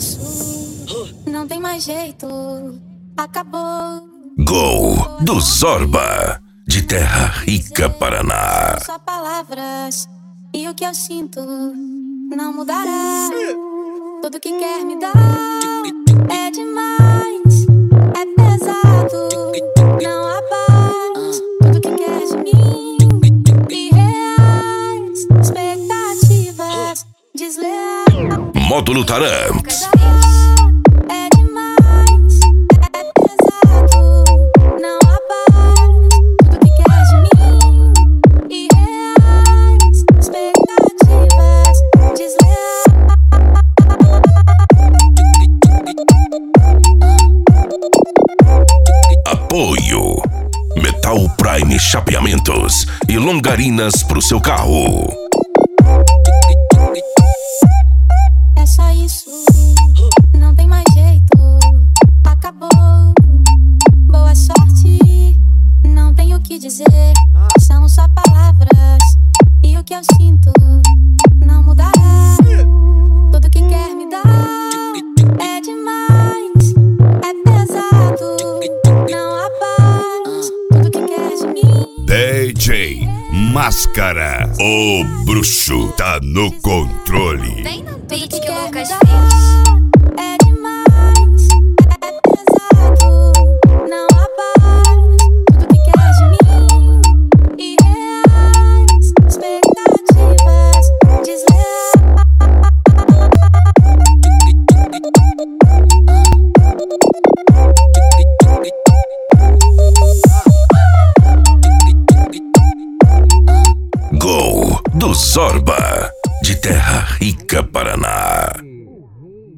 isso, não tem mais jeito, acabou. Gol do Zorba, de Terra Rica, Paraná. Só palavras e o que eu sinto não mudará. Tudo que quer me dar é demais, é pesado, não há paz. Tudo que quer de mim, irreais, expectativas desleais. Módulo Taranx. É demais, é pesado, não há paz. Tudo que quer de mim, irreais, expectativas desleais. Apoio Metal Prime Chapeamentos e longarinas pro seu carro. É só isso, não tem mais jeito, acabou. Boa sorte, não tenho o que dizer. São só palavras e o que eu sinto não mudará. Tudo que quer me dar é demais, é pesado, não há paz. Tudo que quer de mim, DJ Máscara, o bruxo tá no controle. Vem no tudo beat que que o quer me Lucas dar fez. é demais, é pesado, não há paz. Tudo que quer de mim, irreais, expectativas desleais. Gol do Zorba, de Terra Rica, Paraná.